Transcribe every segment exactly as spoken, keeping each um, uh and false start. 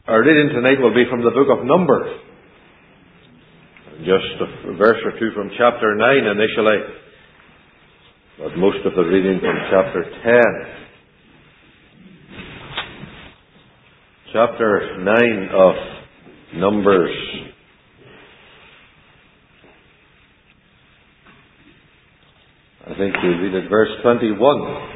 Our reading tonight will be from the book of Numbers. Just a verse or two from chapter nine initially, but most of the reading from chapter ten. Chapter nine of Numbers. I think we read at verse twenty-one.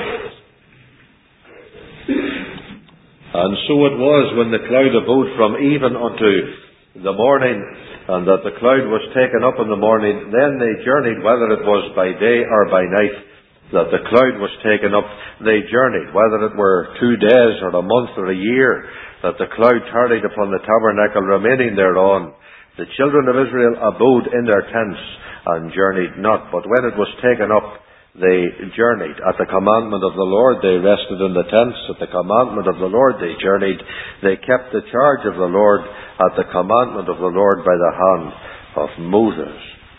And so it was when the cloud abode from even unto the morning, and that the cloud was taken up in the morning, then they journeyed, whether it was by day or by night, that the cloud was taken up, they journeyed, whether it were two days or a month or a year, that the cloud tarried upon the tabernacle, remaining thereon. The children of Israel abode in their tents, and journeyed not. But when it was taken up, they journeyed. At the commandment of the Lord they rested in the tents. At the commandment of the Lord they journeyed. They kept the charge of the Lord at the commandment of the Lord by the hand of Moses.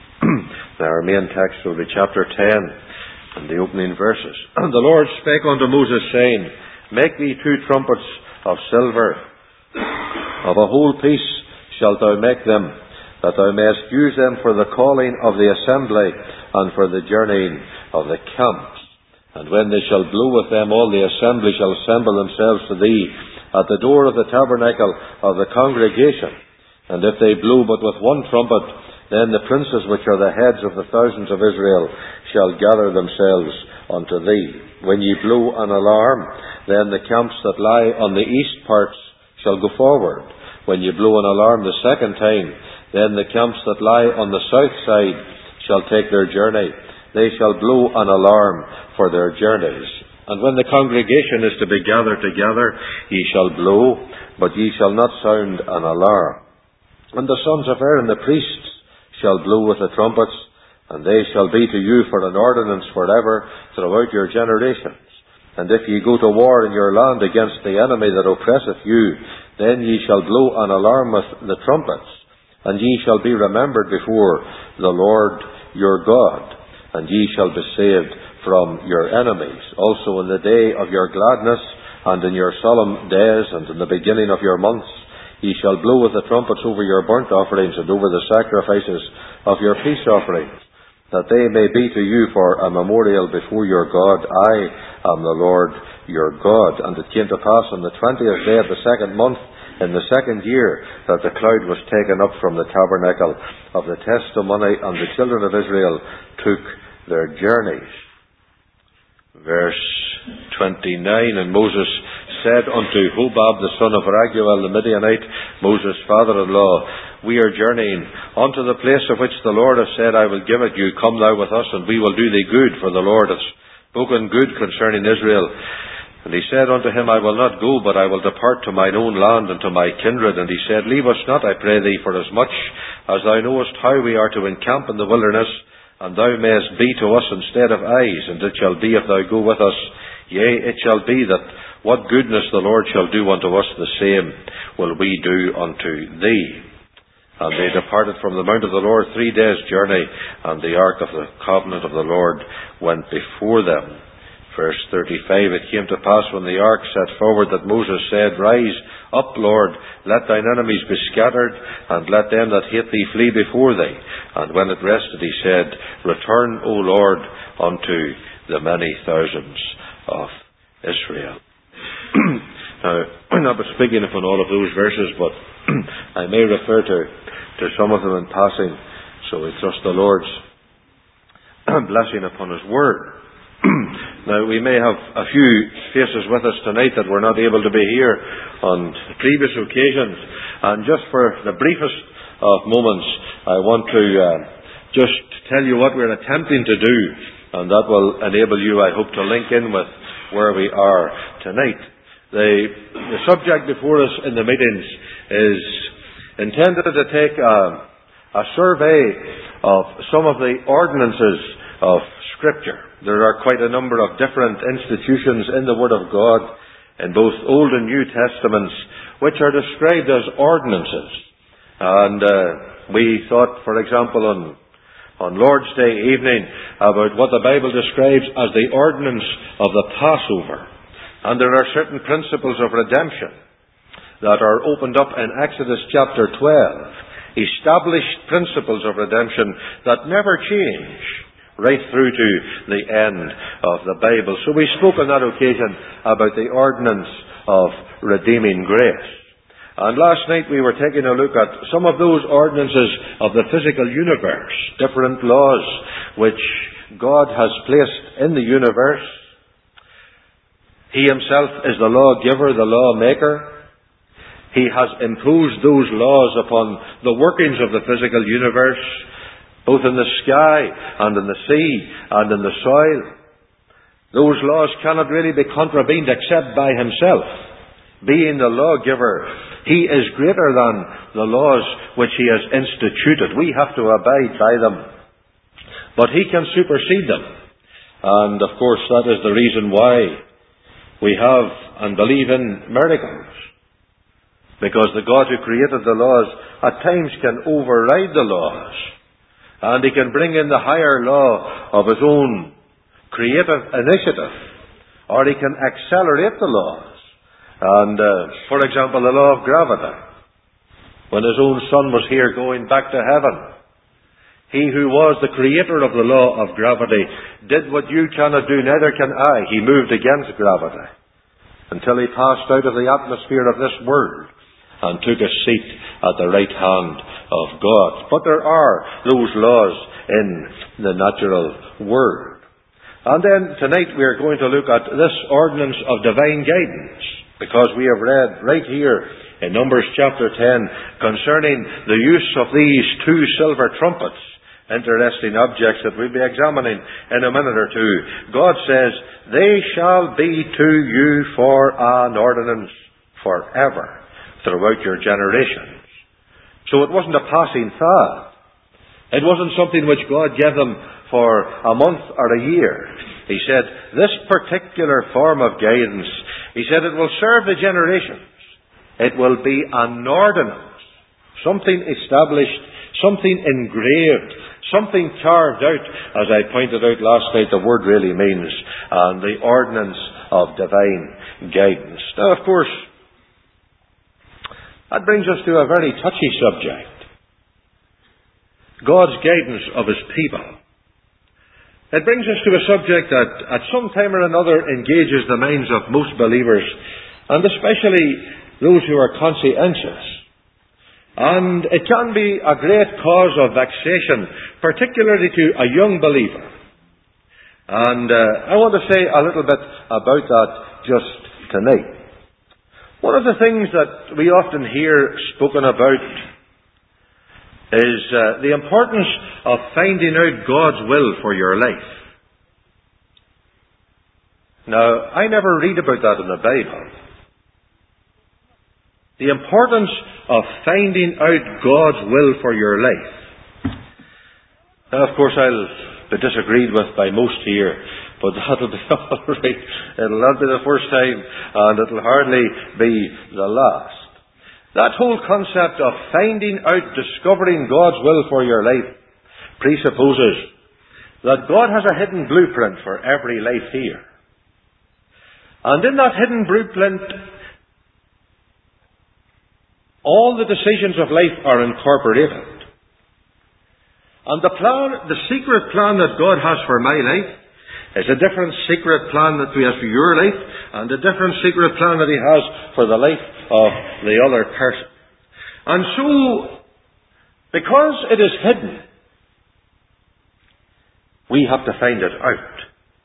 Now our main text will be chapter ten and the opening verses. And the Lord spake unto Moses, saying, Make thee two trumpets of silver. Of a whole piece shalt thou make them, that thou mayest use them for the calling of the assembly and for the journeying of the camps. And when they shall blow with them, all the assembly shall assemble themselves to thee at the door of the tabernacle of the congregation. And if they blow but with one trumpet, then the princes which are the heads of the thousands of Israel shall gather themselves unto thee. When ye blow an alarm, then the camps that lie on the east parts shall go forward. When ye blow an alarm the second time, then the camps that lie on the south side shall take their journey. They shall blow an alarm for their journeys. And when the congregation is to be gathered together, ye shall blow, but ye shall not sound an alarm. And the sons of Aaron the priests shall blow with the trumpets, and they shall be to you for an ordinance forever throughout your generations. And if ye go to war in your land against the enemy that oppresseth you, then ye shall blow an alarm with the trumpets, and ye shall be remembered before the Lord your God, and ye shall be saved from your enemies. Also in the day of your gladness, and in your solemn days, and in the beginning of your months, ye shall blow with the trumpets over your burnt offerings, and over the sacrifices of your peace offerings, that they may be to you for a memorial before your God. I am the Lord your God. And it came to pass on the twentieth day of the second month, in the second year, that the cloud was taken up from the tabernacle of the testimony, and the children of Israel took their journeys. Verse twenty-nine, And Moses said unto Hobab the son of Raguel the Midianite, Moses' father-in-law, We are journeying unto the place of which the Lord hath said, I will give it you. Come thou with us, and we will do thee good, for the Lord hath spoken good concerning Israel. And he said unto him, I will not go, but I will depart to mine own land and to my kindred. And he said, Leave us not, I pray thee, for as much as thou knowest how we are to encamp in the wilderness, and thou mayest be to us instead of eyes. And it shall be, if thou go with us, yea, it shall be that what goodness the Lord shall do unto us, the same will we do unto thee. And they departed from the mount of the Lord three days' journey, and the ark of the covenant of the Lord went before them. Verse thirty-five, It came to pass when the ark set forward that Moses said, Rise up, Lord, let thine enemies be scattered, and let them that hate thee flee before thee. And when it rested, he said, Return, O Lord, unto the many thousands of Israel. Now, I'm not speaking upon all of those verses, but I may refer to, to some of them in passing, so we trust the Lord's blessing upon His Word. Now, we may have a few faces with us tonight that were not able to be here on previous occasions, and just for the briefest of moments, I want to uh, just tell you what we're attempting to do, and that will enable you, I hope, to link in with where we are tonight. The, the subject before us in the meetings is intended to take a, a survey of some of the ordinances of Scripture. There are quite a number of different institutions in the Word of God, in both Old and New Testaments, which are described as ordinances. And uh, we thought, for example, on, on Lord's Day evening, about what the Bible describes as the ordinance of the Passover. And there are certain principles of redemption. that are opened up in Exodus chapter twelve. Established principles of redemption that never change right through to the end of the Bible. So we spoke on that occasion about the ordinance of redeeming grace. And last night we were taking a look at some of those ordinances of the physical universe, different laws which God has placed in the universe. He himself is the lawgiver, the lawmaker. He has imposed those laws upon the workings of the physical universe, both in the sky and in the sea and in the soil. Those laws cannot really be contravened except by himself. Being the lawgiver, he is greater than the laws which he has instituted. We have to abide by them. But he can supersede them. And of course that is the reason why we have and believe in miracles. Because the God who created the laws at times can override the laws. And he can bring in the higher law of his own creative initiative. Or he can accelerate the laws. And, uh, for example, the law of gravity. When his own Son was here going back to heaven, he who was the creator of the law of gravity did what you cannot do, neither can I. He moved against gravity until he passed out of the atmosphere of this world and took a seat at the right hand of God. But there are those laws in the natural world. And then tonight we are going to look at this ordinance of divine guidance, because we have read right here in Numbers chapter ten concerning the use of these two silver trumpets. Interesting objects that we'll be examining in a minute or two. God says, "They shall be to you for an ordinance forever, throughout your generations." So it wasn't a passing fad. It wasn't something which God gave them for a month or a year. He said, this particular form of guidance, he said, it will serve the generations. It will be an ordinance. Something established, something engraved, something carved out. As I pointed out last night, the word really means and the ordinance of divine guidance. Now, of course, that brings us to a very touchy subject. God's guidance of his people. It brings us to a subject that at some time or another engages the minds of most believers, and especially those who are conscientious. And it can be a great cause of vexation, particularly to a young believer. And uh, I want to say a little bit about that just tonight. One of the things that we often hear spoken about is uh, the importance of finding out God's will for your life. Now, I never read about that in the Bible. The importance of finding out God's will for your life. Now, of course, I'll be disagreed with by most here, but that'll be all right. It'll not be the first time, and it'll hardly be the last. That whole concept of finding out, discovering God's will for your life, presupposes that God has a hidden blueprint for every life here. And in that hidden blueprint, all the decisions of life are incorporated. And the plan, the secret plan that God has for my life is a different secret plan that He has for your life, and a different secret plan that He has for the life of the other person. And so, because it is hidden, we have to find it out.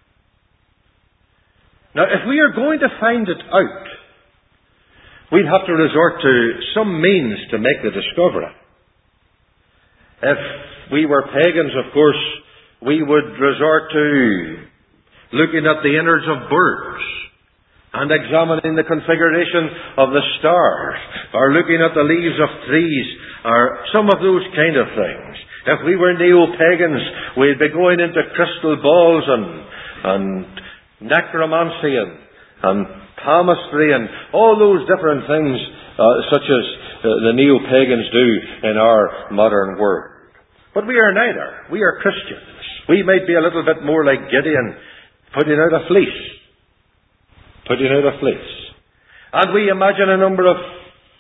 Now, if we are going to find it out, we'd have to resort to some means to make the discovery. If we were pagans, of course, we would resort to looking at the innards of birds and examining the configuration of the stars, or looking at the leaves of trees, or some of those kind of things. If we were neo-pagans, we'd be going into crystal balls and, and necromancy and, and palmistry and all those different things uh, such as uh, the neo-pagans do in our modern world. But we are neither. We are Christians. We might be a little bit more like Gideon, putting out a fleece. Putting out a fleece. And we imagine a number of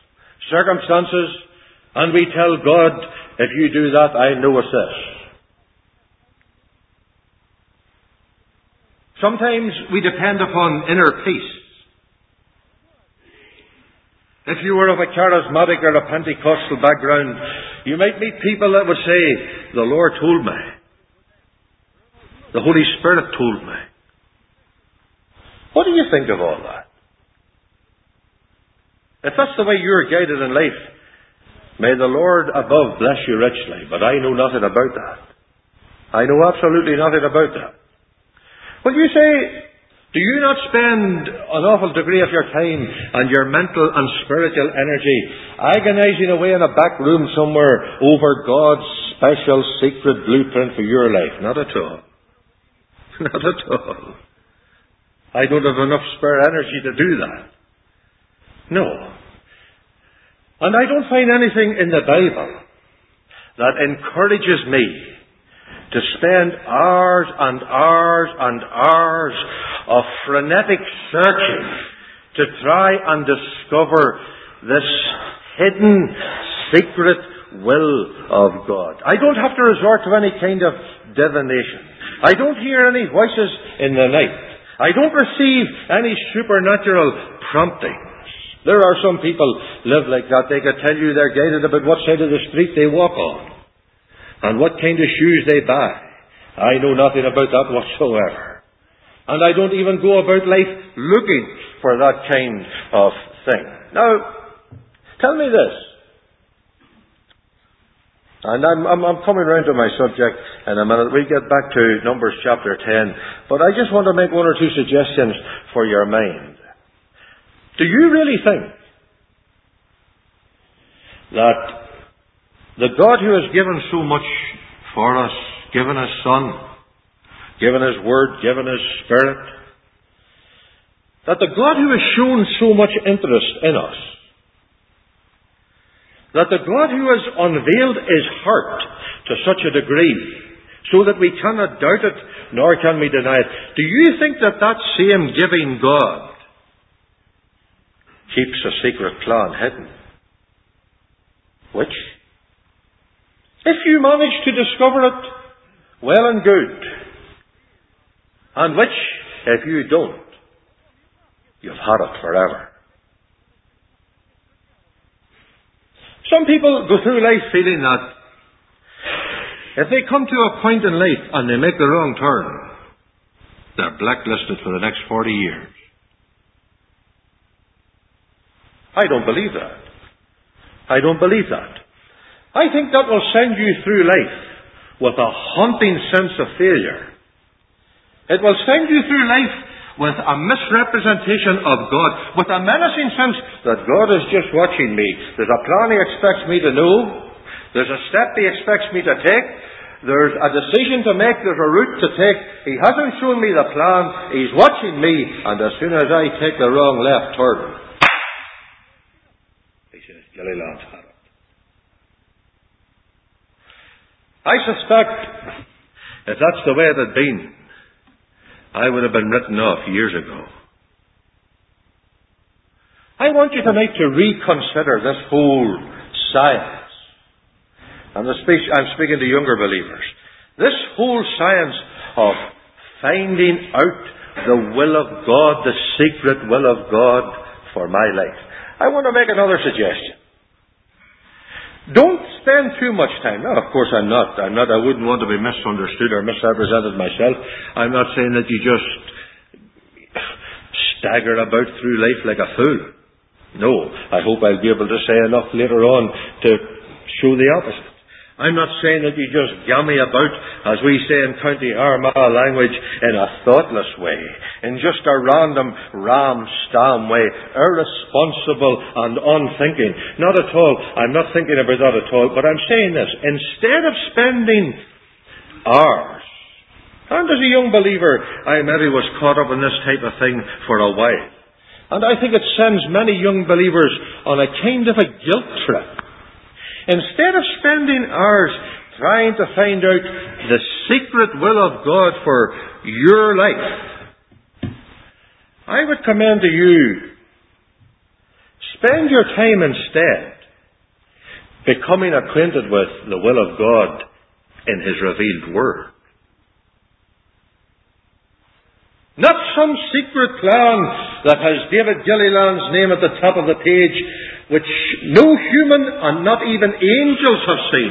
circumstances, and we tell God, if you do that, I know it's this. Sometimes we depend upon inner peace. If you were of a charismatic or a Pentecostal background, you might meet people that would say, the Lord told me. The Holy Spirit told me. What do you think of all that? If that's the way you're guided in life, may the Lord above bless you richly, but I know nothing about that. I know absolutely nothing about that. Well, you say, do you not spend an awful degree of your time and your mental and spiritual energy agonizing away in a back room somewhere over God's special secret blueprint for your life? Not at all. Not at all. I don't have enough spare energy to do that. No. And I don't find anything in the Bible that encourages me to spend hours and hours and hours of frenetic searching to try and discover this hidden, secret will of God. I don't have to resort to any kind of divination. I don't hear any voices in the night. I don't receive any supernatural promptings. There are some people live like that. They can tell you they're guided about what side of the street they walk on and what kind of shoes they buy. I know nothing about that whatsoever. And I don't even go about life looking for that kind of thing. Now, tell me this. And I'm, I'm, I'm coming round to my subject in a minute. We'll get back to Numbers chapter ten. But I just want to make one or two suggestions for your mind. Do you really think that the God who has given so much for us, given His Son, given His Word, given His Spirit, that the God who has shown so much interest in us, that the God who has unveiled His heart to such a degree so that we cannot doubt it nor can we deny it, do you think that that same giving God keeps a secret plan hidden? Which, if you manage to discover it, well and good. And which, if you don't, you've had it forever. Some people go through life feeling that if they come to a point in life and they make the wrong turn, they're blacklisted for the next forty years. I don't believe that. I don't believe that. I think that will send you through life with a haunting sense of failure. It will send you through life with a misrepresentation of God, with a menacing sense that God is just watching me. There's a plan He expects me to know. There's a step He expects me to take. There's a decision to make. There's a route to take. He hasn't shown me the plan. He's watching me. And as soon as I take the wrong left turn, He says, Gilly Lance had it. I suspect if that's the way it had been, I would have been written off years ago. I want you tonight to reconsider this whole science. And I'm speaking to younger believers. This whole science of finding out the will of God, the secret will of God for my life. I want to make another suggestion. Don't spend too much time. Now, of course, I'm not. I'm not. I wouldn't want to be misunderstood or misrepresented myself. I'm not saying that you just stagger about through life like a fool. No. I hope I'll be able to say enough later on to show the opposite. I'm not saying that you just gammy about, as we say in County Armagh language, in a thoughtless way, in just a random ram-stam way, irresponsible and unthinking. Not at all. I'm not thinking about that at all. But I'm saying this. Instead of spending hours, and as a young believer, I maybe was caught up in this type of thing for a while. And I think it sends many young believers on a kind of a guilt trip. Instead of spending hours trying to find out the secret will of God for your life, I would commend to you, spend your time instead becoming acquainted with the will of God in His revealed Word. Not some secret plan that has David Gilliland's name at the top of the page, which no human and not even angels have seen,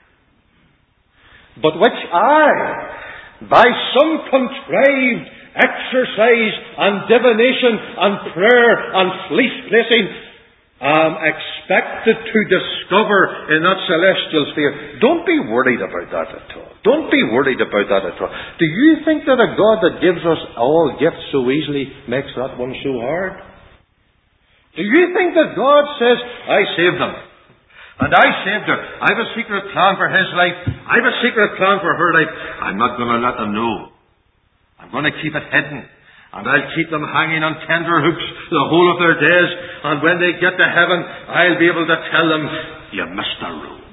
but which I, by some contrived exercise and divination and prayer and fleece placing, am expected to discover in that celestial sphere. Don't be worried about that at all. Don't be worried about that at all. Do you think that a God that gives us all gifts so easily makes that one so hard? Do you think that God says, I saved them, and I saved her, I have a secret plan for his life, I have a secret plan for her life, I'm not going to let them know. I'm going to keep it hidden. And I'll keep them hanging on tender hooks the whole of their days. And when they get to heaven, I'll be able to tell them, you missed the road.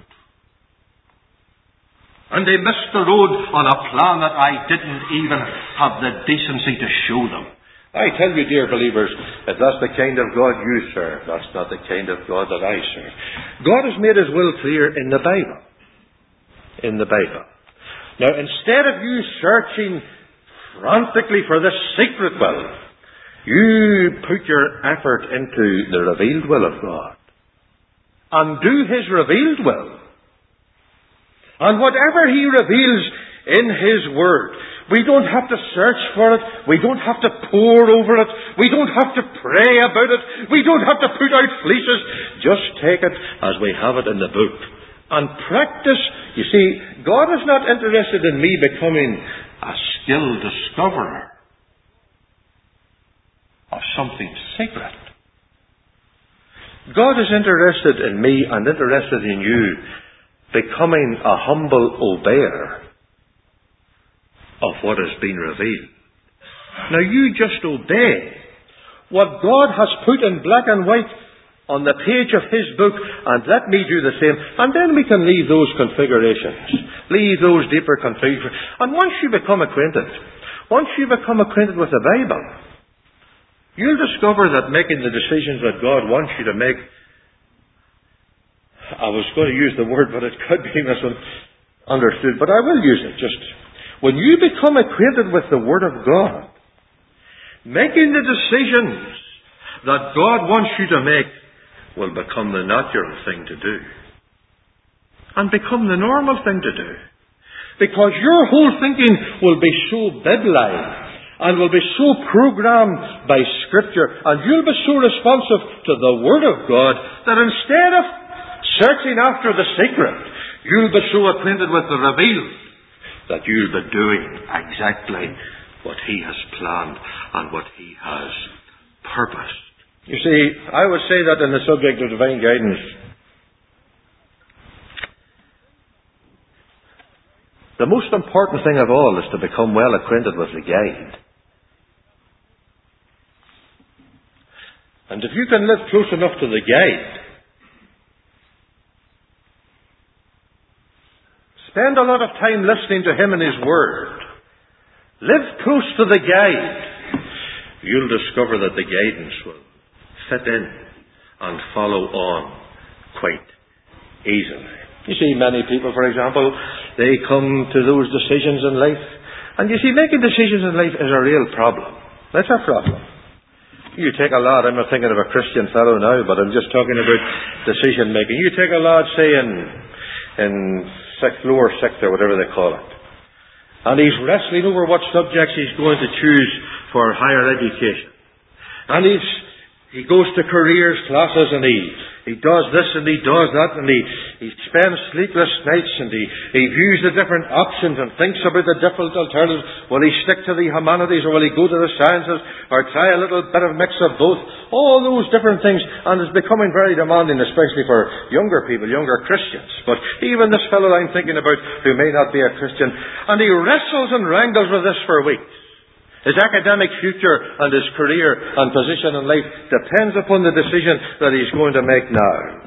And they missed the road on a plan that I didn't even have the decency to show them. I tell you, dear believers, if that's the kind of God you serve, that's not the kind of God that I serve. God has made His will clear in the Bible. In the Bible. Now, instead of you searching frantically for this secret will, you put your effort into the revealed will of God and do His revealed will. And whatever He reveals in His Word, we don't have to search for it, we don't have to pore over it, we don't have to pray about it, we don't have to put out fleeces. Just take it as we have it in the book and practice. You see, God is not interested in me becoming a skilled discoverer of something secret. God is interested in me and interested in you becoming a humble obeyer of what has been revealed. Now you just obey what God has put in black and white on the page of His book, and let me do the same. And then we can leave those configurations, leave those deeper configurations. And once you become acquainted, once you become acquainted with the Bible, you'll discover that making the decisions that God wants you to make, I was going to use the word, but it could be misunderstood, but I will use it. Just when you become acquainted with the Word of God, making the decisions that God wants you to make will become the natural thing to do. And become the normal thing to do. Because your whole thinking will be so bibline and will be so programmed by Scripture, and you'll be so responsive to the Word of God that instead of searching after the secret, you'll be so acquainted with the revealed that you'll be doing exactly what He has planned and what He has purposed. You see, I would say that in the subject of divine guidance, the most important thing of all is to become well acquainted with the guide. And if you can live close enough to the guide, spend a lot of time listening to Him and His Word, live close to the guide, you'll discover that the guidance will fit in and follow on quite easily. You see, many people, for example, they come to those decisions in life, and you see, making decisions in life is a real problem. That's a problem. You take a lad, I'm not thinking of a Christian fellow now, but I'm just talking about decision making. You take a lad, say in in sixth, lower sixth or whatever they call it, and he's wrestling over what subjects he's going to choose for higher education. And he's He goes to careers classes and he, he does this and he does that, and he, he spends sleepless nights and he, he views the different options and thinks about the different alternatives. Will he stick to the humanities or will he go to the sciences or try a little bit of mix of both? All those different things, and it's becoming very demanding, especially for younger people, younger Christians. But even this fellow I'm thinking about who may not be a Christian, and he wrestles and wrangles with this for weeks. His academic future and his career and position in life depends upon the decision that he's going to make now.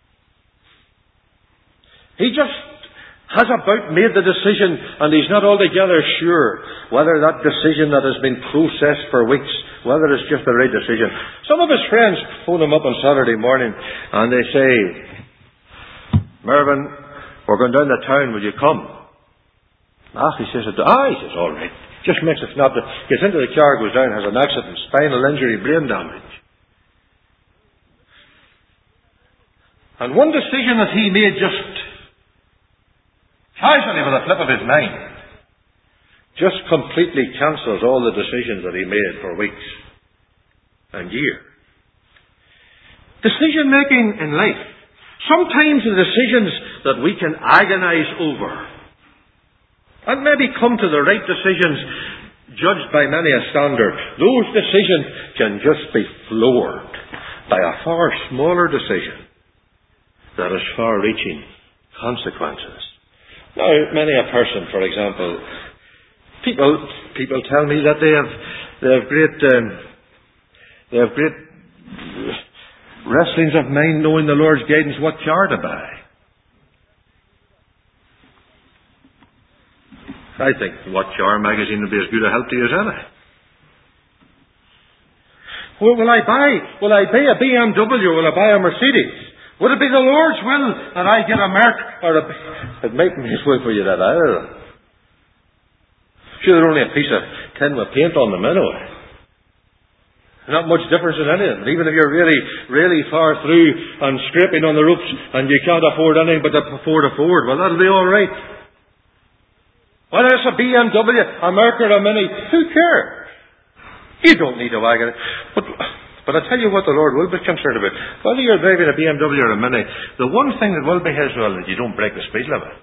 He just has about made the decision, and he's not altogether sure whether that decision that has been processed for weeks, whether it's just the right decision. Some of his friends phone him up on Saturday morning and they say, Mervyn, we're going down to town, will you come? Ah, he says, ah, he says, all right. Just makes a snap. Gets into the car, goes down, has an accident, spinal injury, brain damage. And one decision that he made just casually with a flip of his mind just completely cancels all the decisions that he made for weeks and years. Decision making in life. Sometimes the decisions that we can agonize over and maybe come to the right decisions judged by many a standard, those decisions can just be floored by a far smaller decision that has far-reaching consequences. Now, many a person, for example, people people tell me that they have they have great um, they have great wrestlings of mind knowing the Lord's guidance what car to buy. I think What Car magazine will be as good a help to you as any. Well, will I buy? Will I buy a B M W? Will I buy a Mercedes? Would it be the Lord's will that I get a Merc or a? It might be His will for you that either. Sure, they're only a piece of tin with paint on them anyway. Not much difference in any of them. Even if you're really, really far through and scraping on the roofs and you can't afford anything but to afford a Ford, well, that'll be all right. Whether it's a B M W, a Merc or a Mini, who cares? You don't need a wagon. But, but I tell you what the Lord will be concerned about. Whether you're driving a B M W or a Mini, the one thing that will be His will is you don't break the speed limit.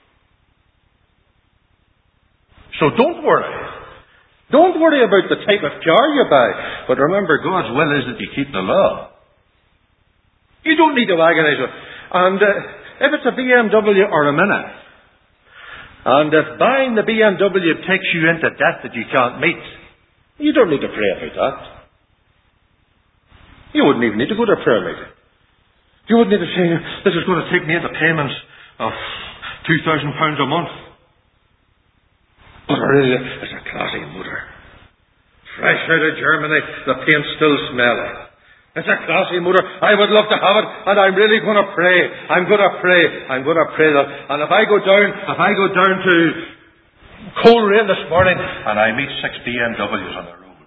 So don't worry. Don't worry about the type of car you buy. But remember, God's will is that you keep the law. You don't need to agonize it. And uh, if it's a B M W or a Mini, and if buying the B M W takes you into debt that you can't meet, you don't need to pray about that. You wouldn't even need to go to a prayer meeting. You wouldn't need to say, this is going to take me into payments of two thousand pounds a month. But really, it's a classy motor. Fresh out of Germany, the paint's still smelling. It's a classy motor. I would love to have it, and I'm really going to pray. I'm going to pray. I'm going to pray that. And if I go down, if I go down to Coleraine this morning, and I meet six B M Ws on the road,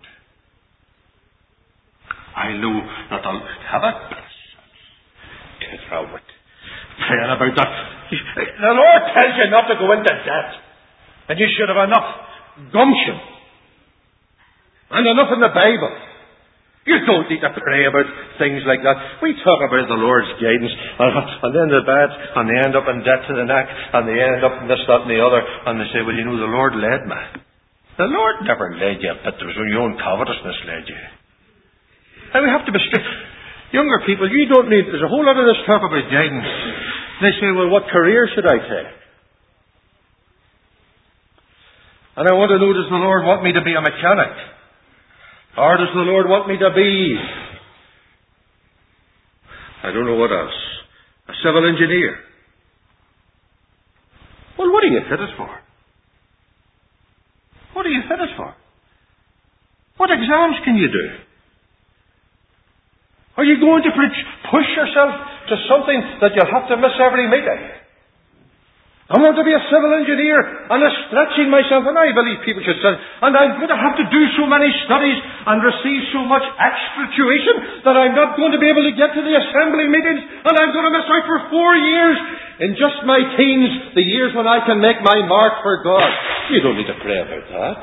I know that I'll have it. Get out with praying about that. The Lord tells you not to go into debt, and you should have enough gumption and enough in the Bible. You don't need to pray about things like that. We talk about the Lord's guidance, and, and then they're bad, and they end up in debt to the neck, and they end up in this, that, and the other, and they say, well, you know, the Lord led me. The Lord never led you, but it was your own covetousness led you. And we have to be strict. Younger people, you don't need, there's a whole lot of this talk about guidance. They say, well, what career should I take? And I want to know, does the Lord want me to be a mechanic? Or does the Lord want me to be, I don't know what else, a civil engineer? Well, what are you fitted for? What are you fitted for? What exams can you do? Are you going to push yourself to something that you'll have to miss every meeting? I want to be a civil engineer, and I'm stretching myself, and I believe people should say, and I'm going to have to do so many studies and receive so much extra tuition that I'm not going to be able to get to the assembly meetings, and I'm going to miss out for four years in just my teens, the years when I can make my mark for God. You don't need to pray about that.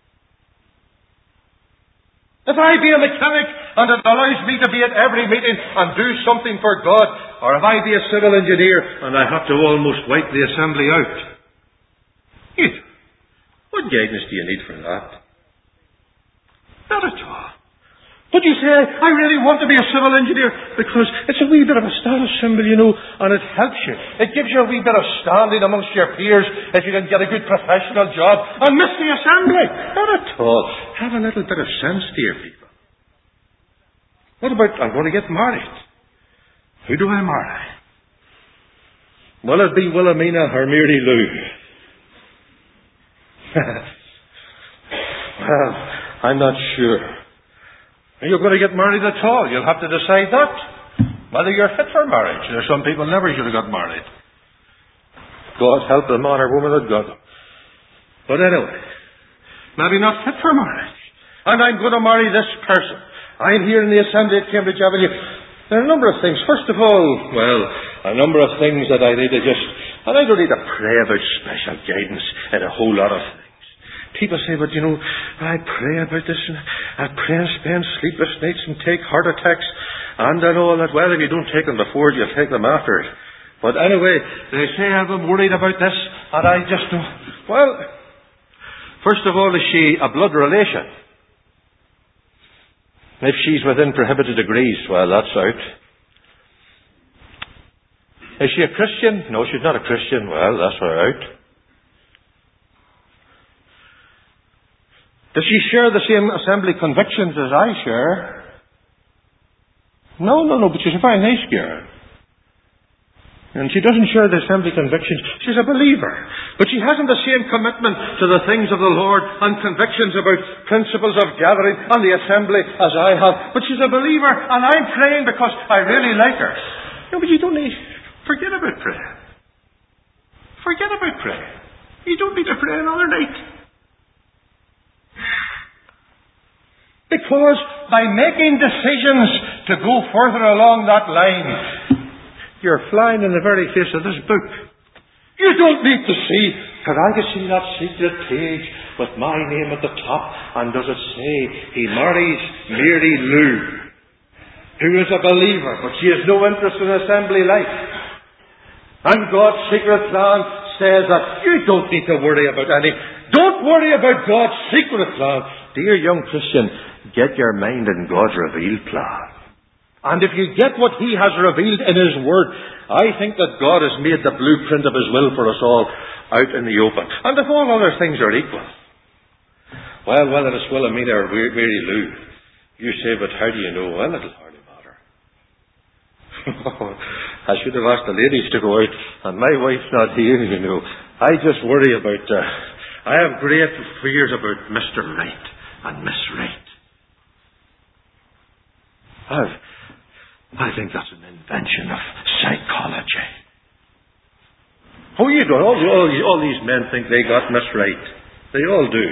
If I be a mechanic and it allows me to be at every meeting and do something for God, or if I be a civil engineer and I have to almost wipe the assembly out, you, what guidance do you need for that? Not at all. But you say, I really want to be a civil engineer because it's a wee bit of a status symbol, you know, and it helps you. It gives you a wee bit of standing amongst your peers if you can get a good professional job and miss the assembly. Not at all. Have a little bit of sense, dear people. What about, I'm going to get married. Who do I marry? Will it be Wilhelmina or Mary Lou? Well, I'm not sure. Are you going to get married at all? You'll have to decide that. Whether you're fit for marriage. There's some people never should have got married. God help the man or woman that got them. But anyway, maybe not fit for marriage. And I'm going to marry this person. I'm here in the assembly at Cambridge Avenue. There are a number of things. First of all, well, a number of things that I need to just... And I don't need to pray about special guidance in a whole lot of things. People say, but you know, I pray about this and I pray and spend sleepless nights and take heart attacks and then all that. Well, if you don't take them before, you'll take them after it. But anyway, they say I'm worried about this and I just don't... Well, first of all, is she a blood relation? If she's within prohibited degrees, well, that's out. Is she a Christian? No, she's not a Christian. Well, that's her out. Does she share the same assembly convictions as I share? No, no, no, but she's a very nice girl. And she doesn't share the assembly convictions. She's a believer. But she hasn't the same commitment to the things of the Lord and convictions about principles of gathering and the assembly as I have. But she's a believer and I'm praying because I really like her. No, but you don't need... Forget about prayer. Forget about prayer. You don't need to pray another night. Because by making decisions to go further along that line, you're flying in the very face of this book. You don't need to see, could I just see that secret page with my name at the top, and does it say, he marries Mary Lou, who is a believer, but she has no interest in assembly life. And God's secret plan says that you don't need to worry about any. Don't worry about God's secret plan. Dear young Christian, get your mind in God's revealed plan. And if you get what He has revealed in His Word, I think that God has made the blueprint of His will for us all out in the open. And if all other things are equal, well, whether it's Wilhelmina or Mary Lou, you say, but how do you know? Well, it'll hardly matter. I should have asked the ladies to go out, and my wife's not here, you know. I just worry about... Uh, I have great fears about Mister Right and Miss Right. I've... I think that's an invention of psychology. Oh, you don't. All, all, all these men think they got Miss Right. They all do.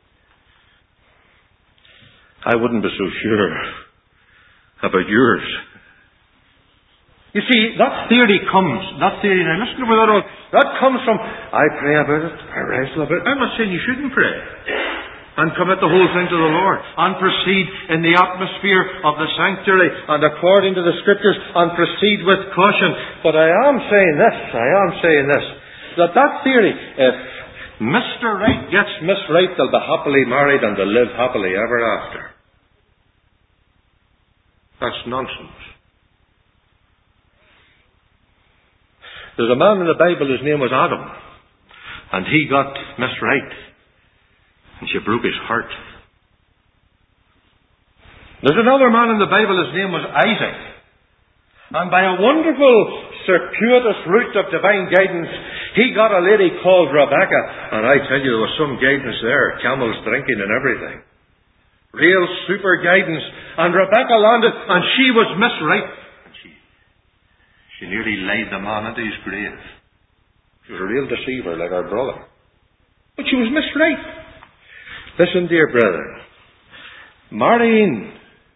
I wouldn't be so sure about yours. You see, that theory comes, that theory, now listen to that all, that comes from, I pray about it, I wrestle about it. I'm not saying you shouldn't pray. And commit the whole thing to the Lord. And proceed in the atmosphere of the sanctuary and according to the Scriptures and proceed with caution. But I am saying this, I am saying this, that that theory, if Mister Right gets Miss Right, they'll be happily married and they'll live happily ever after. That's nonsense. There's a man in the Bible, his name was Adam. And he got Miss Right. And she broke his heart. There's another man in the Bible, his name was Isaac. And by a wonderful, circuitous route of divine guidance, he got a lady called Rebecca. And I tell you, there was some guidance there. Camels drinking and everything. Real super guidance. And Rebecca landed, and she was Miss Right. And she, she nearly laid the man into his grave. She was a real deceiver, like our brother. But she was Miss Right. Listen, dear brethren, marrying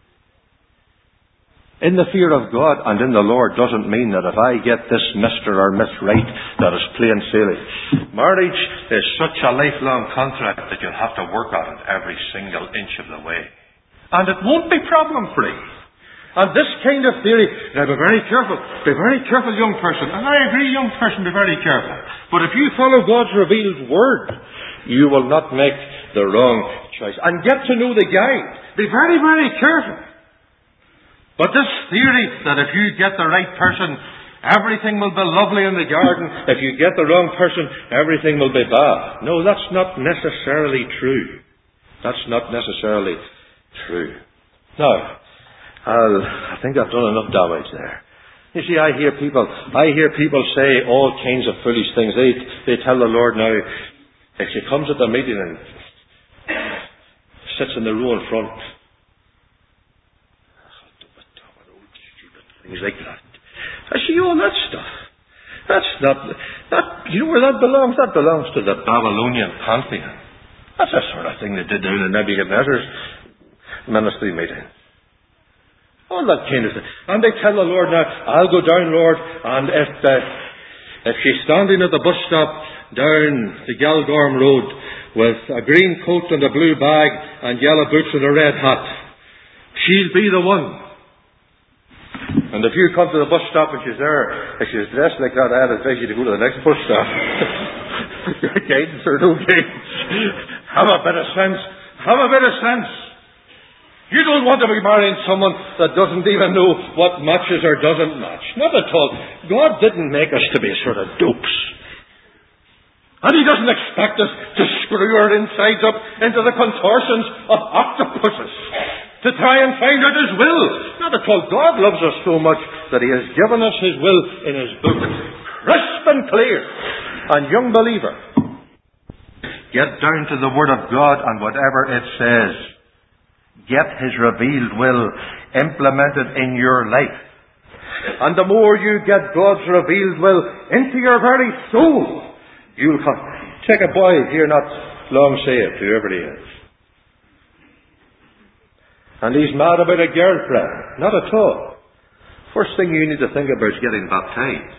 in the fear of God and in the Lord doesn't mean that if I get this Mister or Miss Right, that is plain sailing. Marriage is such a lifelong contract that you'll have to work on it every single inch of the way. And it won't be problem-free. And this kind of theory, now be very careful, be very careful, young person. And I agree, young person, be very careful. But if you follow God's revealed Word, you will not make the wrong choice. And get to know the guide. Be very, very careful. But this theory that if you get the right person, everything will be lovely in the garden. If you get the wrong person, everything will be bad. No, that's not necessarily true. That's not necessarily true. Now, I'll, I think I've done enough damage there. You see, I hear people, I hear people say all kinds of foolish things. They, they tell the Lord now, if she comes at the meeting and sits in the row in front, things like that. I see all that stuff. That's not, That, you know where that belongs? That belongs to the Babylonian pantheon. That's the sort of thing they did down in Nebuchadnezzar's ministry meeting. All that kind of thing. And they tell the Lord, now, I'll go down, Lord, and if uh, if she's standing at the bus stop down the Galgorm Road with a green coat and a blue bag and yellow boots and a red hat, she'll be the one. And if you come to the bus stop and she's there, if she's dressed like that, I'd advise you to go to the next bus stop. Guidance or no guidance. Have a bit of sense. Have a bit of sense. You don't want to be marrying someone that doesn't even know what matches or doesn't match. Not at all. God didn't make us to be sort of dopes. And He doesn't expect us to screw our insides up into the contortions of octopuses to try and find out His will. Not at all. God loves us so much that He has given us His will in His book. Crisp and clear. And young believer, get down to the Word of God and whatever it says. Get His revealed will implemented in your life. And the more you get God's revealed will into your very soul, you'll come. Take a boy here not long saved, whoever he is. And he's mad about a girlfriend. Not at all. First thing you need to think about is getting baptized.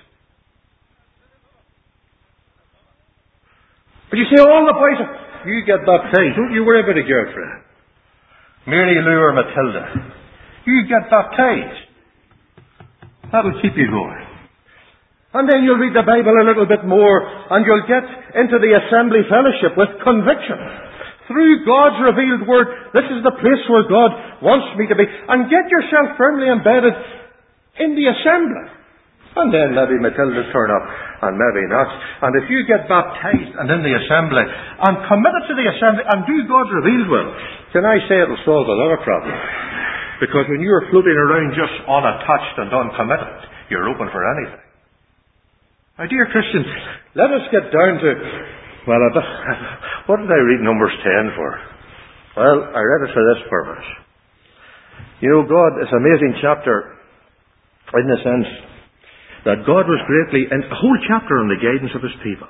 But you say, all the boys, you get baptized. Don't you worry about a girlfriend. Mary Lou or Matilda. You get baptized. That'll keep you going. And then you'll read the Bible a little bit more, and you'll get into the assembly fellowship with conviction. Through God's revealed Word, this is the place where God wants me to be. And get yourself firmly embedded in the assembly. And then maybe Matilda turn up, and maybe not. And if you get baptized and in the assembly, and committed to the assembly, and do God's revealed will, can I say it'll solve a lot of problems? Because when you're floating around just unattached and uncommitted, you're open for anything. My dear Christians, let us get down to, well, what did I read Numbers ten for? Well, I read it for this purpose. You know, God is an amazing chapter in the sense that God was greatly, in a whole chapter on the guidance of His people.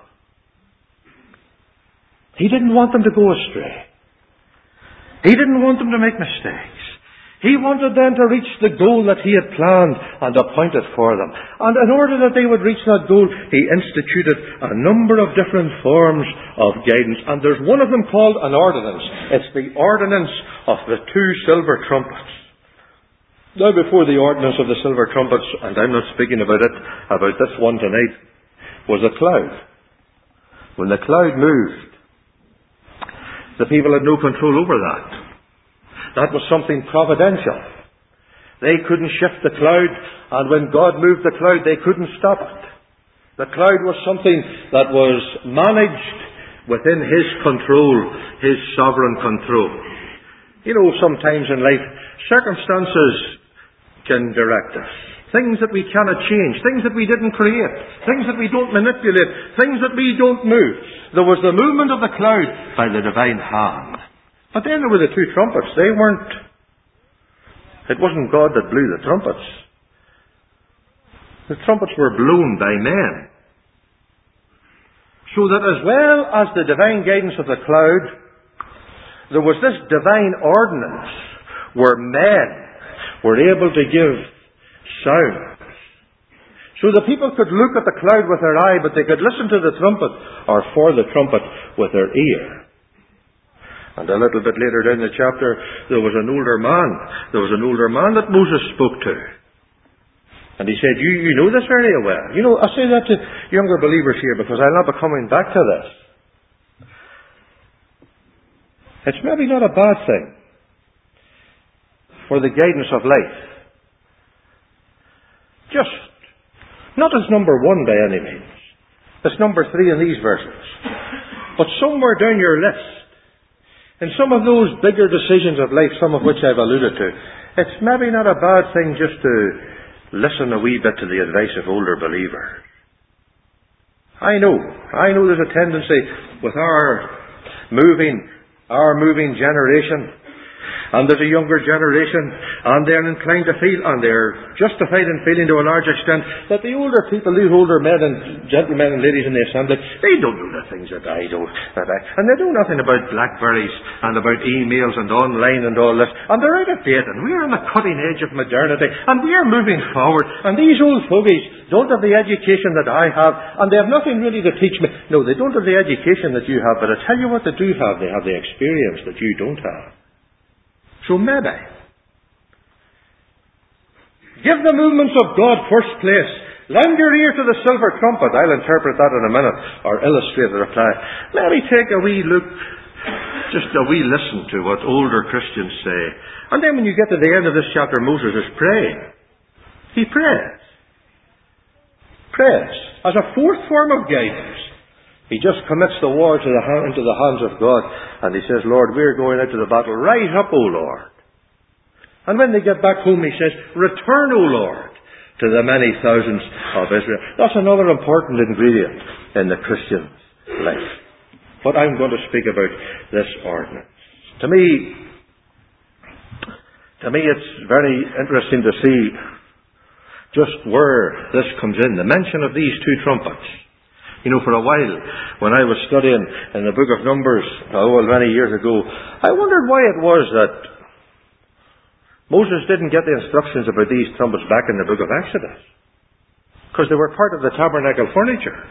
He didn't want them to go astray. He didn't want them to make mistakes. He wanted them to reach the goal that He had planned and appointed for them. And in order that they would reach that goal, He instituted a number of different forms of guidance. And there's one of them called an ordinance. It's the ordinance of the two silver trumpets. Now, before the ordinance of the silver trumpets, and I'm not speaking about it, about this one tonight, was a cloud. When the cloud moved, the people had no control over that. That was something providential. They couldn't shift the cloud, and when God moved the cloud, they couldn't stop it. The cloud was something that was managed within His control, His sovereign control. You know, sometimes in life, circumstances can direct us. Things that we cannot change. Things that we didn't create. Things that we don't manipulate. Things that we don't move. There was the movement of the cloud by the divine hand. But then there were the two trumpets. They weren't... It wasn't God that blew the trumpets. The trumpets were blown by men. So that as well as the divine guidance of the cloud, there was this divine ordinance where men were able to give sound. So the people could look at the cloud with their eye, but they could listen to the trumpet, or for the trumpet, with their ear. And a little bit later down the chapter, there was an older man. There was an older man that Moses spoke to. And he said, you, you know this very well. You know, I say that to younger believers here because I'll not be coming back to this. It's maybe not a bad thing for the guidance of life. Just, not as number one by any means. It's number three in these verses. But somewhere down your list, in some of those bigger decisions of life, some of which I've alluded to, it's maybe not a bad thing just to listen a wee bit to the advice of older believers. I know, I know there's a tendency with our moving, our moving generation And there's a younger generation, and they're inclined to feel, and they're justified in feeling to a large extent, that the older people, these older men and gentlemen and ladies in the assembly, they don't do the things that I do. That I, and they do nothing about Blackberries and about emails and online and all this. And they're out of date, and we're on the cutting edge of modernity, and we're moving forward. And these old fogies don't have the education that I have, and they have nothing really to teach me. No, they don't have the education that you have, but I tell you what they do have. They have the experience that you don't have. So maybe give the movements of God first place. Lend your ear to the silver trumpet. I'll interpret that in a minute, or illustrate the reply. Maybe take a wee look, just a wee listen to what older Christians say. And then when you get to the end of this chapter, Moses is praying. He prays. Prays. As a fourth form of guidance. He just commits the war to the, into the hands of God, and he says, Lord, we're going out to the battle. Rise up, O Lord. And when they get back home, he says, return, O Lord, to the many thousands of Israel. That's another important ingredient in the Christian life. But I'm going to speak about this ordinance. To me, to me it's very interesting to see just where this comes in. The mention of these two trumpets. You know, for a while, when I was studying in the book of Numbers, oh, well, many years ago, I wondered why it was that Moses didn't get the instructions about these trumpets back in the book of Exodus. Because they were part of the tabernacle furniture.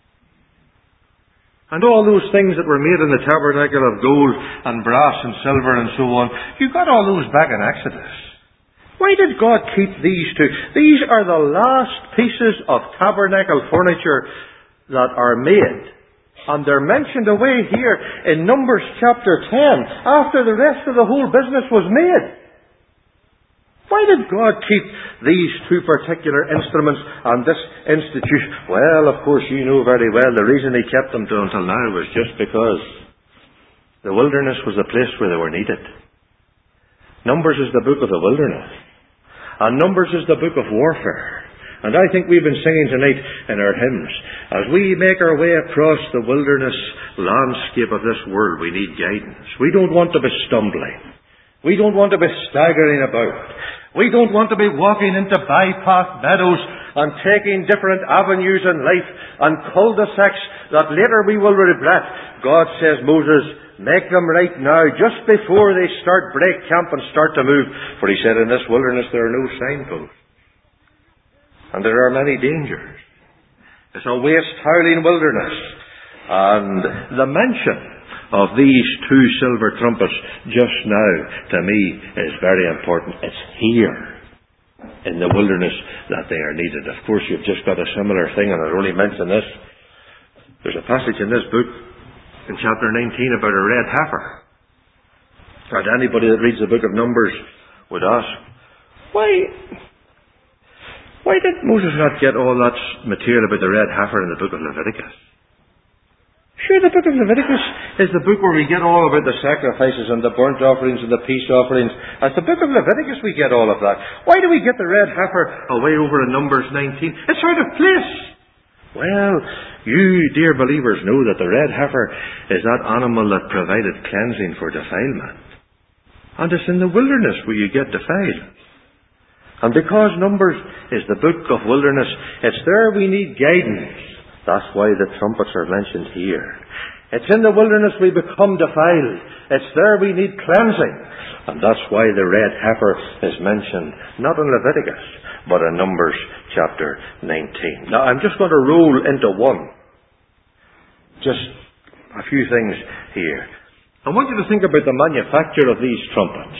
And all those things that were made in the tabernacle of gold and brass and silver and so on, you got all those back in Exodus. Why did God keep these two? These are the last pieces of tabernacle furniture that are made. And they're mentioned away here in Numbers chapter ten, after the rest of the whole business was made. Why did God keep these two particular instruments and this institution? Well, of course, you know very well the reason He kept them until now was just because the wilderness was the place where they were needed. Numbers is the book of the wilderness. And Numbers is the book of warfare. And I think we've been singing tonight in our hymns, as we make our way across the wilderness landscape of this world, we need guidance. We don't want to be stumbling. We don't want to be staggering about. We don't want to be walking into bypath meadows and taking different avenues in life and cul-de-sacs that later we will regret. God says, Moses, make them right now, just before they start break camp and start to move. For He said, in this wilderness there are no signposts. And there are many dangers. It's a waste-howling wilderness. And the mention of these two silver trumpets just now, to me, is very important. It's here, in the wilderness, that they are needed. Of course, you've just got a similar thing, and I'll only mention this. There's a passage in this book, in chapter nineteen, about a red heifer. And anybody that reads the book of Numbers would ask, why... Why did Moses not get all that material about the red heifer in the book of Leviticus? Sure, the book of Leviticus is the book where we get all about the sacrifices and the burnt offerings and the peace offerings. As the book of Leviticus we get all of that. Why do we get the red heifer away over in Numbers nineteen? It's out of place. Well, you, dear believers, know that the red heifer is that animal that provided cleansing for defilement. And it's in the wilderness where you get defiled. And because Numbers is the book of wilderness, it's there we need guidance. That's why the trumpets are mentioned here. It's in the wilderness we become defiled. It's there we need cleansing. And that's why the red heifer is mentioned, not in Leviticus, but in Numbers chapter nineteen. Now, I'm just going to roll into one. Just a few things here. I want you to think about the manufacture of these trumpets.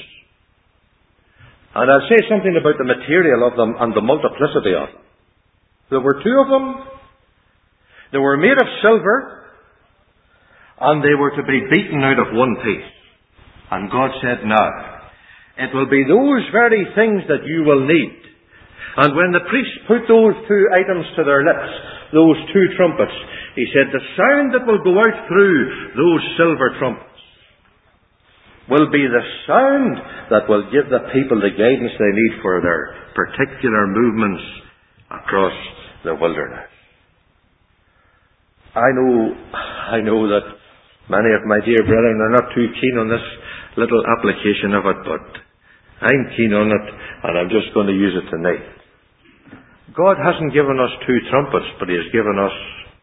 And I'll say something about the material of them and the multiplicity of them. There were two of them. They were made of silver, and they were to be beaten out of one piece. And God said, now, it will be those very things that you will need. And when the priest put those two items to their lips, those two trumpets, he said, the sound that will go out through those silver trumpets will be the sound that will give the people the guidance they need for their particular movements across the wilderness. I know, I know that many of my dear brethren are not too keen on this little application of it, but I'm keen on it, and I'm just going to use it tonight. God hasn't given us two trumpets, but He has given us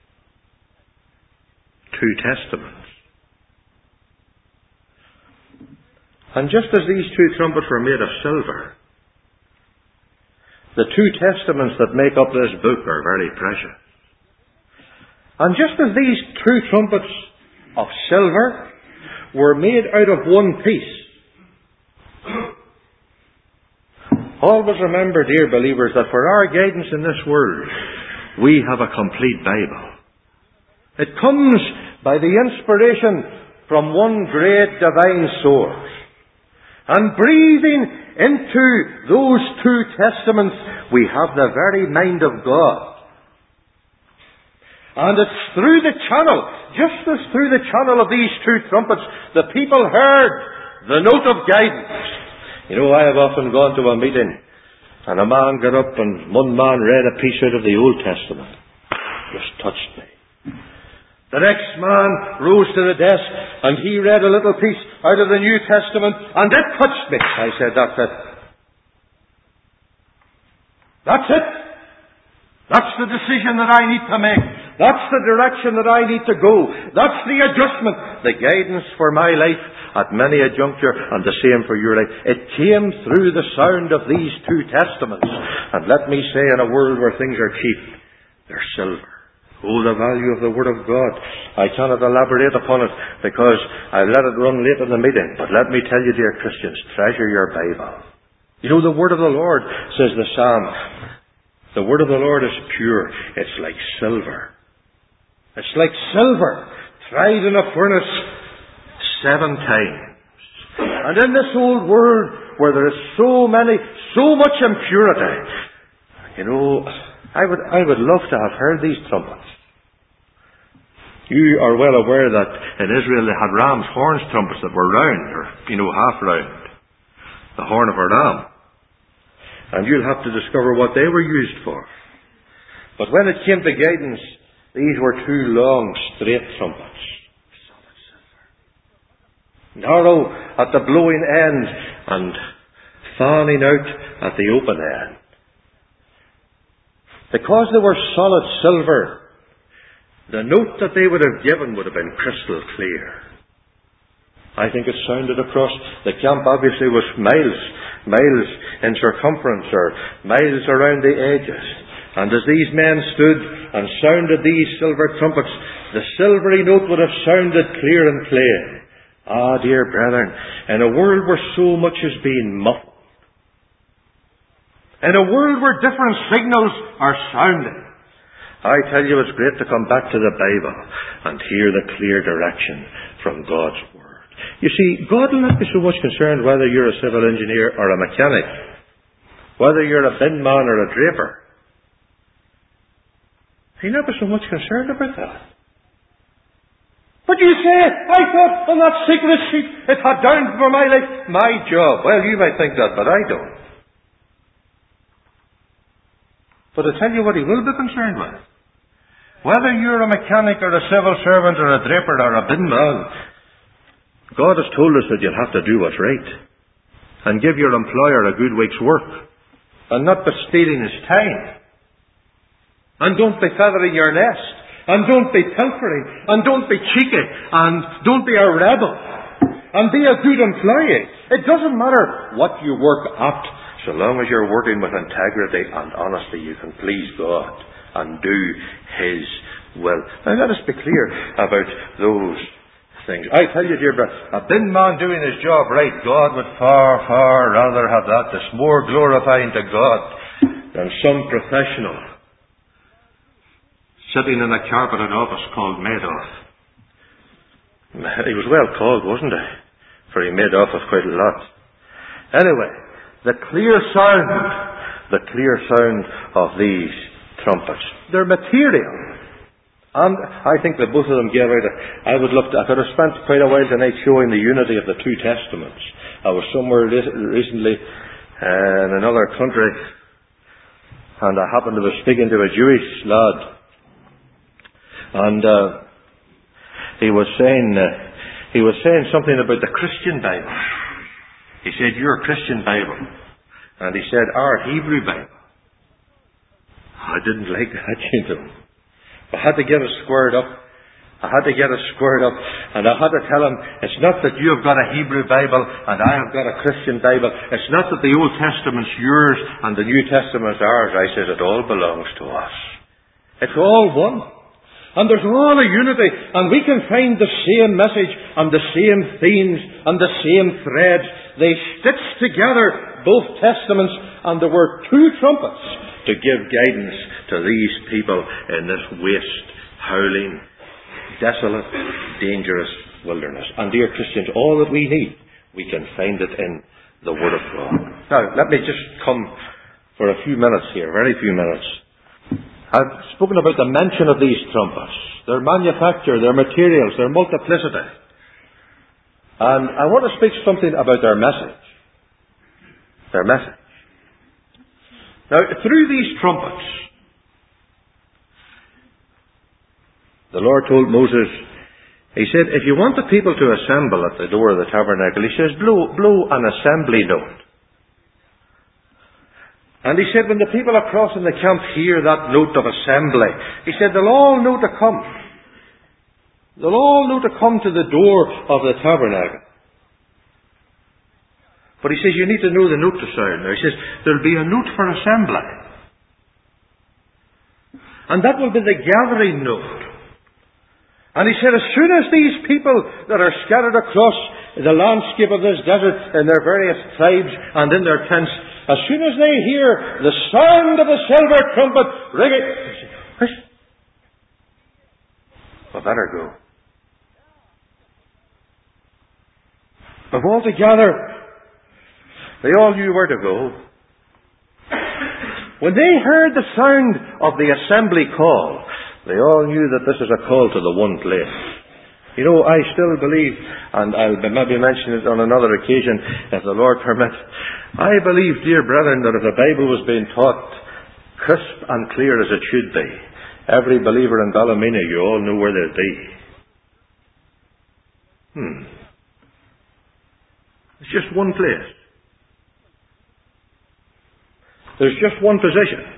two testaments. And just as these two trumpets were made of silver, the two testaments that make up this book are very precious. And just as these two trumpets of silver were made out of one piece, always remember, dear believers, that for our guidance in this world, we have a complete Bible. It comes by the inspiration from one great divine source. And breathing into those two testaments, we have the very mind of God. And it's through the channel, just as through the channel of these two trumpets, the people heard the note of guidance. You know, I have often gone to a meeting, and a man got up and one man read a piece out of the Old Testament. It just touched me. The next man rose to the desk and he read a little piece out of the New Testament, and it touched me. I said, that's it. That's it. That's the decision that I need to make. That's the direction that I need to go. That's the adjustment, the guidance for my life at many a juncture, and the same for your life. It came through the sound of these two testaments. And let me say, in a world where things are cheap, they're silver. Oh, the value of the Word of God. I cannot elaborate upon it because I let it run late in the meeting. But let me tell you, dear Christians, treasure your Bible. You know, the Word of the Lord, says the Psalm, the Word of the Lord is pure. It's like silver. It's like silver tried in a furnace seven times. And in this old world where there is so many, so much impurity, you know, I would, I would love to have heard these trumpets. You are well aware that in Israel they had ram's horns trumpets that were round, or, you know, half round. The horn of a ram. And you'll have to discover what they were used for. But when it came to guidance, these were two long, straight trumpets. Solid silver. Narrow at the blowing end and fanning out at the open end. Because they were solid silver, the note that they would have given would have been crystal clear. I think it sounded across the camp. Obviously was miles, miles in circumference, or miles around the edges. And as these men stood and sounded these silver trumpets, the silvery note would have sounded clear and clear. Ah, dear brethren, in a world where so much is being muffled, in a world where different signals are sounding, I tell you, it's great to come back to the Bible and hear the clear direction from God's Word. You see, God will not be so much concerned whether you're a civil engineer or a mechanic, whether you're a bin man or a draper. He'll not be so much concerned about that. But you say, I thought on that secret sheet it had down for my life, my job. Well, you might think that, but I don't. But I tell you what he will be concerned with. Whether you're a mechanic or a civil servant or a draper or a bin man, God has told us that you'll have to do what's right. And give your employer a good week's work. And not be stealing his time. And don't be feathering your nest. And don't be pilfering. And don't be cheeky. And don't be a rebel. And be a good employee. It doesn't matter what you work at. So long as you're working with integrity and honesty, you can please God and do His will. Now let us be clear about those things. I tell you, dear brother, a bin man doing his job right, God would far, far rather have that. It's more glorifying to God than some professional sitting in a carpeted office called Madoff. He was well called, wasn't he? For he made off with quite a lot. Anyway, the clear sound, the clear sound of these trumpets. They're material. And I think that both of them gave out a, I would love to, I could have spent quite a while tonight showing the unity of the two testaments. I was somewhere recently uh, in another country, and I happened to be speaking to a Jewish lad. And uh, he was saying, uh, He was saying something about the Christian Bible. He said, your Christian Bible. And he said, our Hebrew Bible. I didn't like that, you know. I had to get it squared up. I had to get it squared up. And I had to tell him, it's not that you have got a Hebrew Bible and I have got a Christian Bible. It's not that the Old Testament's yours and the New Testament's ours. I said, it all belongs to us. It's all one. And there's all a unity. And we can find the same message and the same themes and the same threads. They stitch together both testaments, and there were two trumpets to give guidance to these people in this waste, howling, desolate, dangerous wilderness. And dear Christians, all that we need, we can find it in the Word of God. Now, let me just come for a few minutes here, very few minutes. I've spoken about the mention of these trumpets, their manufacture, their materials, their multiplicity. And I want to speak something about their message. Their message. Now, through these trumpets, the Lord told Moses, he said, if you want the people to assemble at the door of the tabernacle, he says, blow, blow an assembly note. And he said, when the people across in the camp hear that note of assembly, he said, they'll all know to come. They'll all know to come to the door of the tabernacle. But he says, you need to know the note to sound. Now he says, there'll be a note for assembly. And that will be the gathering note. And he said, as soon as these people that are scattered across the landscape of this desert in their various tribes and in their tents, as soon as they hear the sound of the silver trumpet ringing, they say, we better go. But altogether, they all knew where to go. When they heard the sound of the assembly call, they all knew that this is a call to the one place. You know, I still believe, and I'll maybe mention it on another occasion, if the Lord permits, I believe, dear brethren, that if the Bible was being taught crisp and clear as it should be, every believer in Ballymena, you all know where they'd be. Hmm. It's just one place. There's just one position.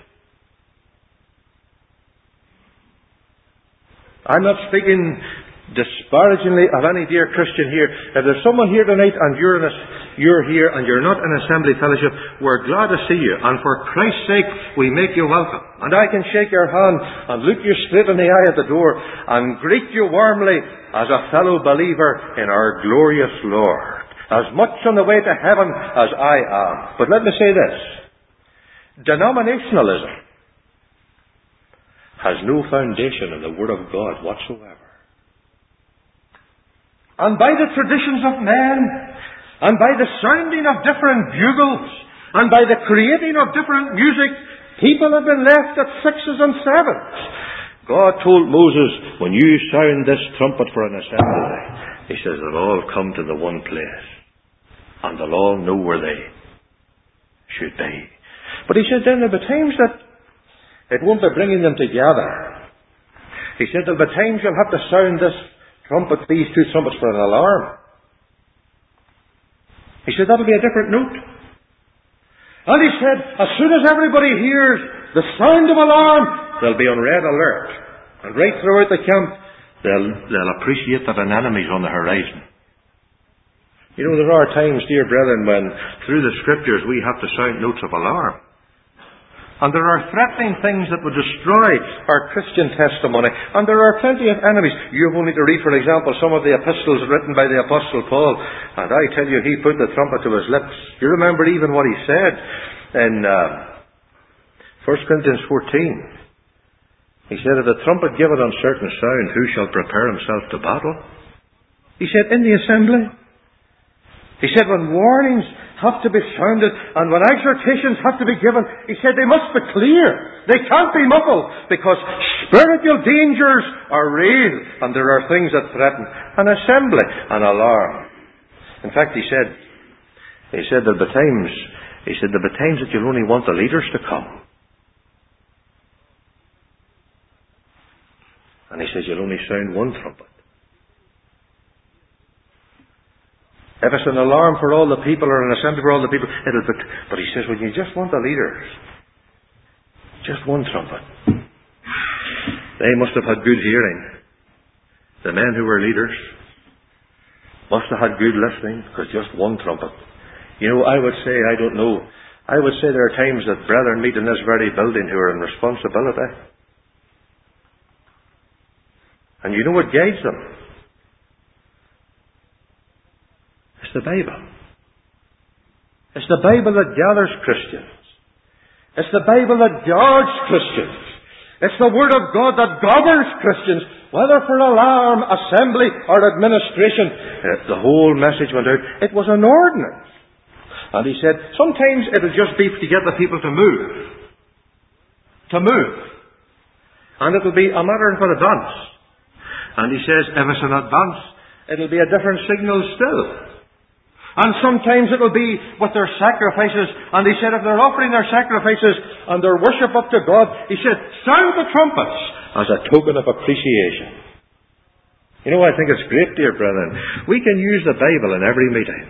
I'm not speaking disparagingly of any dear Christian here. If there's someone here tonight and you're, in a, you're here and you're not in Assembly Fellowship, we're glad to see you. And for Christ's sake, we make you welcome. And I can shake your hand and look you straight in the eye at the door and greet you warmly as a fellow believer in our glorious Lord. As much on the way to heaven as I am. But let me say this. Denominationalism has no foundation in the Word of God whatsoever. And by the traditions of men, and by the sounding of different bugles, and by the creating of different music, people have been left at sixes and sevens. God told Moses, when you sound this trumpet for an assembly, he says, they'll all come to the one place. And they'll all know where they should be. But he said then there'll be times that it won't be bringing them together. He said there'll be times you'll have to sound this trumpet, these two trumpets, for an alarm. He said that'll be a different note. And he said as soon as everybody hears the sound of alarm, they'll be on red alert. And right throughout the camp, they'll, they'll appreciate that an enemy's on the horizon. You know, there are times, dear brethren, when through the Scriptures we have to sound notes of alarm. And there are threatening things that would destroy our Christian testimony. And there are plenty of enemies. You have only to read, for example, some of the epistles written by the Apostle Paul. And I tell you, he put the trumpet to his lips. You remember even what he said in uh, First Corinthians fourteen. He said, if the trumpet giveth uncertain sound, who shall prepare himself to battle? He said, in the assembly. He said, when warnings have to be sounded and when exhortations have to be given, he said they must be clear. They can't be muffled because spiritual dangers are real and there are things that threaten an assembly, an alarm. In fact, he said, he said there'll be times, he said there'll be times that you'll only want the leaders to come. And he says you'll only sound one trumpet. If it's an alarm for all the people or an assembly for all the people, it'll be... But he says, when you just want the leaders, just one trumpet. They must have had good hearing. The men who were leaders must have had good listening, because just one trumpet. You know, I would say, I don't know, I would say there are times that brethren meet in this very building who are in responsibility. And you know what guides them? It's the Bible. It's the Bible that gathers Christians. It's the Bible that guards Christians. It's the Word of God that governs Christians, whether for alarm, assembly, or administration. The whole message went out. It was an ordinance. And he said, sometimes it'll just be to get the people to move. To move. And it'll be a matter of an advance. And he says, if it's an advance, it'll be a different signal still. And sometimes it'll be with their sacrifices. And he said, if they're offering their sacrifices and their worship up to God, he said, sound the trumpets as a token of appreciation. You know, I think it's great, dear brethren. We can use the Bible in every meeting.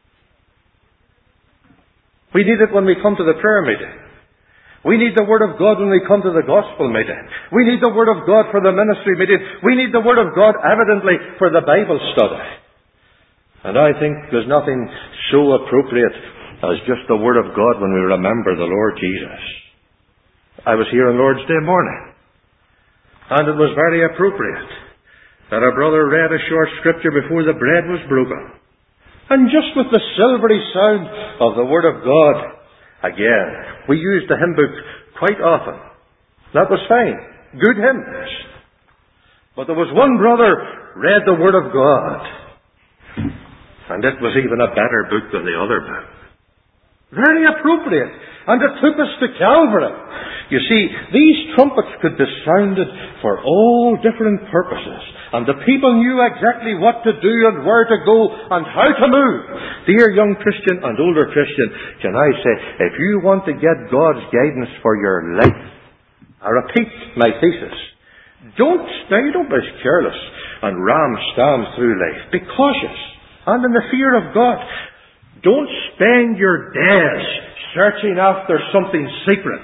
We need it when we come to the prayer meeting. We need the Word of God when we come to the gospel meeting. We need the Word of God for the ministry meeting. We need the Word of God evidently for the Bible study. And I think there's nothing so appropriate as just the Word of God when we remember the Lord Jesus. I was here on Lord's Day morning, and it was very appropriate that a brother read a short scripture before the bread was broken. And just with the silvery sound of the Word of God, again, we used the hymn book quite often. That was fine. Good hymns. But there was one brother read the Word of God. And it was even a better book than the other book. Very appropriate. And it took us to Calvary. You see, these trumpets could be sounded for all different purposes. And the people knew exactly what to do and where to go and how to move. Dear young Christian and older Christian, can I say, if you want to get God's guidance for your life, I repeat my thesis, don't stay, don't be careless and ram stand through life. Be cautious and in the fear of God. Don't spend your days searching after something secret.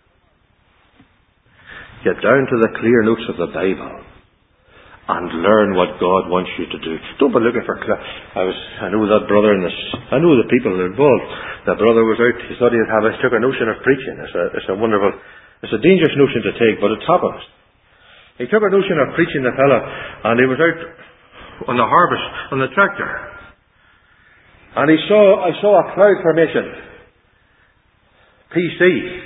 Get down to the clear notes of the Bible and learn what God wants you to do. Don't be looking for... I was, I know that brother in this... I know the people involved. The brother was out, he thought he'd have... He took a notion of preaching. It's a, it's a wonderful... It's a dangerous notion to take, but it happens. He took a notion of preaching, the fella, and he was out on the harvest, on the tractor. And he saw... I saw a cloud formation. P C.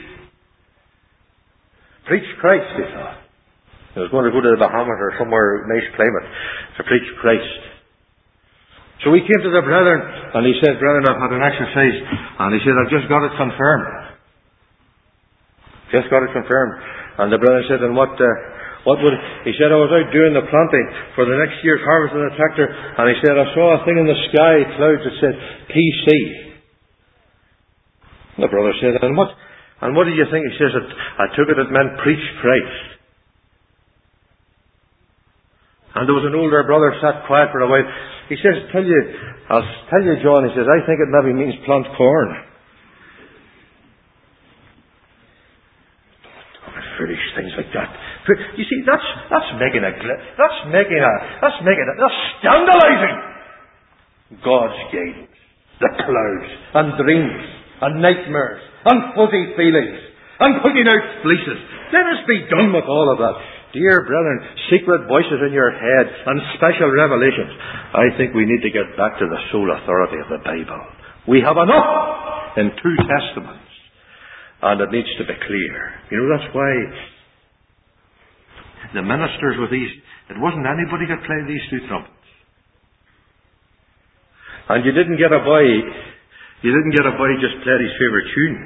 Preach Christ, he thought. He was going to go to the Bahamas or somewhere nice climate to preach Christ. So he came to the brethren and he said, brethren, I've had an exercise. And he said, I've just got it confirmed. Just got it confirmed. And the brethren said, and what, uh, what would... He said, I was out doing the planting for the next year's harvest of the tractor. And he said, I saw a thing in the sky, clouds that said P C. The brother said, and what, and what did you think? He says, I took it, it meant preach Christ. And there was an older brother sat quiet for a while. He says, tell you, I'll tell you, John, he says, I think it maybe means plant corn. Foolish things like that. You see, that's, that's making a, that's making a, that's making a, that's scandalizing God's guidance. The clouds, and dreams, and nightmares, and fuzzy feelings, and putting out fleeces. Let us be done with all of that. Dear brethren, secret voices in your head and special revelations. I think we need to get back to the sole authority of the Bible. We have enough in two testaments. And it needs to be clear. You know, that's why the ministers with these, it wasn't anybody that played these two trumpets. And you didn't get a boy, you didn't get a boy just played his favourite tune.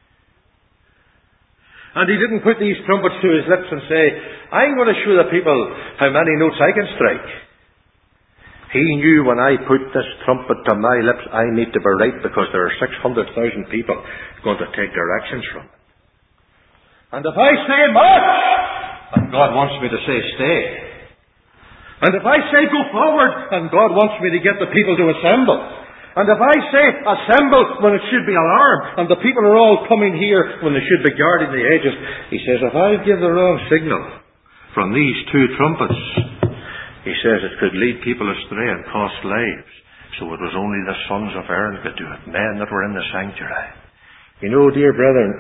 And he didn't put these trumpets to his lips and say, I'm going to show the people how many notes I can strike. He knew when I put this trumpet to my lips, I need to be right because there are six hundred thousand people going to take directions from it. And if I say march, and God wants me to say stay. And if I say go forward, and God wants me to get the people to assemble. And if I say assemble when it should be alarm, and the people are all coming here when they should be guarding the edges, he says, if I give the wrong signal from these two trumpets, he says it could lead people astray and cost lives. So it was only the sons of Aaron could do it, men that were in the sanctuary. You know, dear brethren,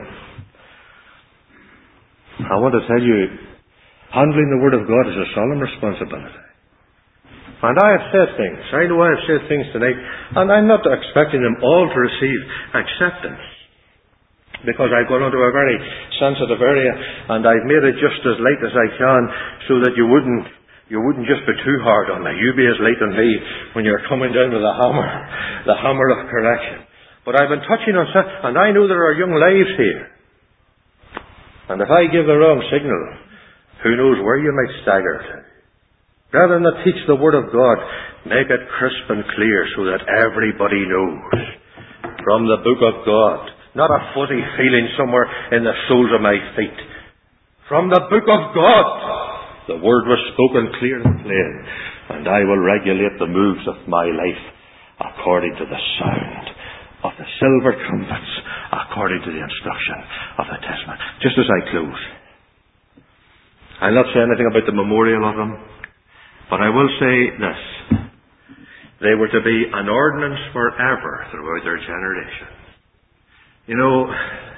I want to tell you, handling the Word of God is a solemn responsibility. And I have said things. I know I have said things tonight, and I'm not expecting them all to receive acceptance. Because I've gone into a very sensitive area, and I've made it just as light as I can, so that you wouldn't, you wouldn't just be too hard on me. You be as light on me when you're coming down with the hammer, the hammer of correction. But I've been touching on stuff, and I know there are young lives here. And if I give the wrong signal, who knows where you might stagger to. Rather than teach the Word of God, make it crisp and clear so that everybody knows from the book of God, not a fuzzy feeling somewhere in the soles of my feet. From the book of God, the Word was spoken clear and plain, and I will regulate the moves of my life according to the sound of the silver trumpets, according to the instruction of the Testament. Just as I close, I'll not say anything about the memorial of them, but I will say this. They were to be an ordinance forever throughout their generation. You know,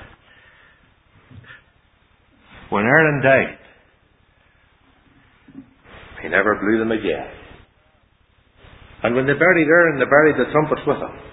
when Aaron died, he never blew them again. And when they buried Aaron, they buried the trumpets with him.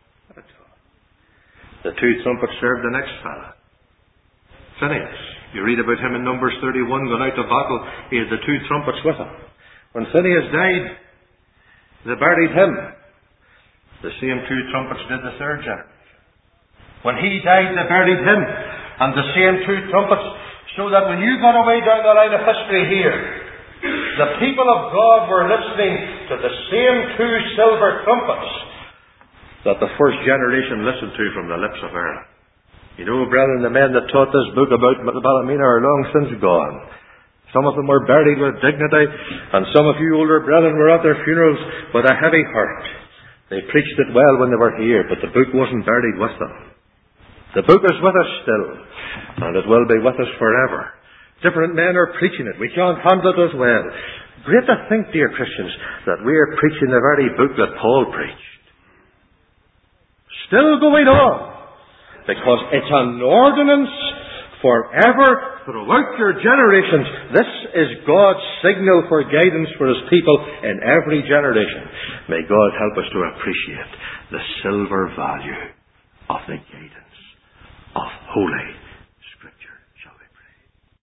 The two trumpets served the next fellow, Phinehas. You read about him in Numbers thirty-one, going out to battle. He had the two trumpets with him. When Phinehas died, they buried him. The same two trumpets did the third generation. When he died, they buried him. And the same two trumpets, so that when you got away down the line of history here, the people of God were listening to the same two silver trumpets that the first generation listened to from the lips of Aaron. You know, brethren, the men that taught this book about Ballymena are long since gone. Some of them were buried with dignity, and some of you older brethren were at their funerals with a heavy heart. They preached it well when they were here, but the book wasn't buried with them. The book is with us still, and it will be with us forever. Different men are preaching it. We can't handle it as well. Great to think, dear Christians, that we are preaching the very book that Paul preached. Still going on, because it's an ordinance forever throughout your generations. This is God's signal for guidance for His people in every generation. May God help us to appreciate the silver value of the guidance of holy